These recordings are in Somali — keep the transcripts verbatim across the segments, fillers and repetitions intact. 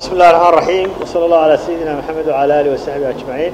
بسم الله الرحمن الرحيم وصلى الله على سيدنا محمد وعلى آله وصحبه أجمعين.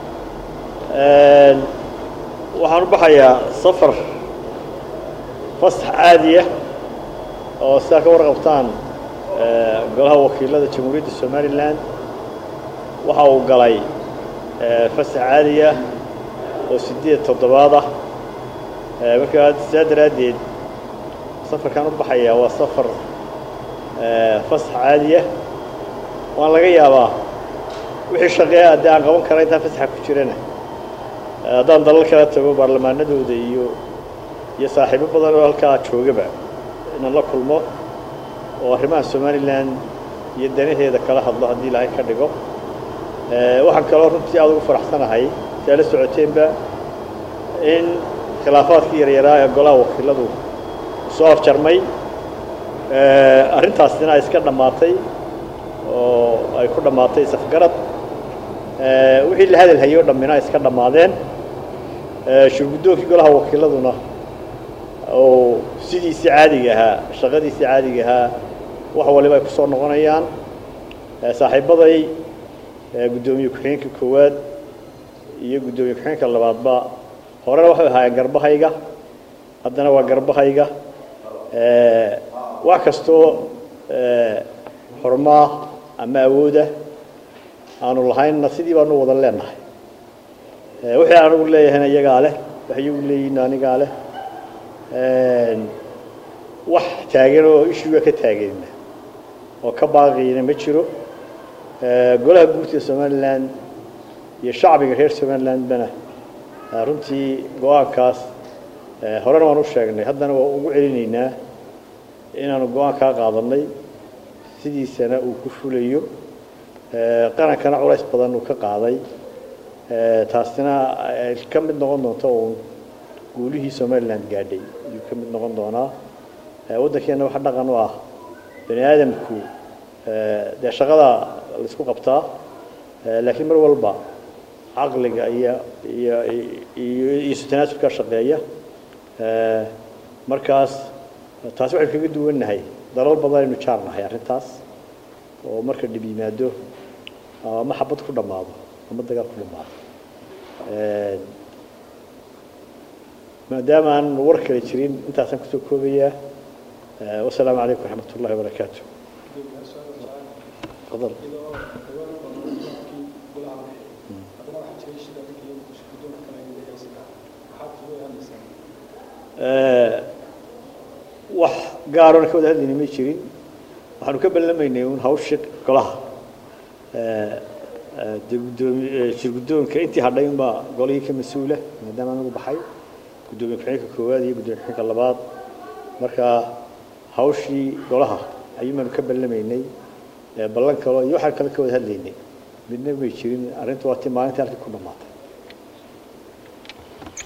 waxaan u baxayaa safar fasax caadiya oo sida ka warqabtaan golaha wakiilada Jamhuuriyadda Soomaaliland waxa uu galay fasax caadiya oo sideed toddobaad ah marka saadaradeed safarkan u baxayaa waa safar fasax caadiya waan laga yaabaa wixii shaqeeya aan qaban karay inta fasax ku jirana haddaan dalal kala tago baarlamaanadooda iyo iyo saaxiibo badan oo halkaa joogaba inaan la kulmo oo arrimaha Soomaaliland iyo danaheeda kala hadlo haddii Ilaahay ka dhigo waxaan kaloo runtii aad ugu faraxsanahay taala socoteenba in khilaafaadkii yaryaraha ee golaha wakiiladu soo afjarmay arrintaasina ay iska dhamaatay oo ay ku dhamaatay safgarad wixii la hadalhayo dhamina iska dhamaadeen shirgudoonka golaha wakiiladuna oo sidiisi caadiga ahaa shaqadiisi caadiga ahaa wax waliba ay ku soo noqonayaan saaxiibaday gudoomiye ku-xigeenka koowaad iyo gudoomiye ku-xigeenka labaadba horena waxay ahaayeen garbahayga haddana waa garbahayga wax kastoo xurmaa ama awooda aanu lahaynna sidii baanu wada leenahay wixii aanu leeyahayna iyagaa leh waxay iyagu leeyihiin anigaa leh wax taagan oo ishuga ka taaganina oo ka baaqiyna ma jiro golaha guurtida Soomaaliland iyo shacbiga reer Soomaaliland bana runtii go'aankaas horena waan u sheegnay haddana waa ugu celinaynaa inaanu go'aan ka qaadanay sidiisana uu ku fulayo qarankana culays badan uu ka qaaday taasina ka mid noqon doonto oo guulihii Soomaaliland gaadhay iyo ka mid noqon doona waddankeena waxa dhaqan u ah bani aadamku ee shaqada la isku qabtaa laakiin mar walba aqliga iyo iyo iyo istinaasubka shaqeeya markaas taas waxay kaga duwanahay dalal badan inuu jaarnahay arrintaas oo marka dib yimaado ama xabad ku dhamaado ama dagaal ku dhamaado maadaama aan war kale jirin intaasan kusoo koobayaa wassalaamu calaykum waraxmatullaahi wabarakaatuh تفضل wax gaarona ka wada hadlayna ma jirin waxaanu ka balamaynay un hawsha golaha shirgudoonka intii hadhay unbaa golihii ka mas-uula maadaama anigu baxay gudoomiye ku-xigeenka koowaad iyo gudoomiye ku-xigeenka labaad marka hawshii golaha ayuumaanu ka balamaynay ballan kalo iyo waxaan kale ka wada hadlaynay midna may jirin arrintu waa tii maalintii halkii ku dhamaatay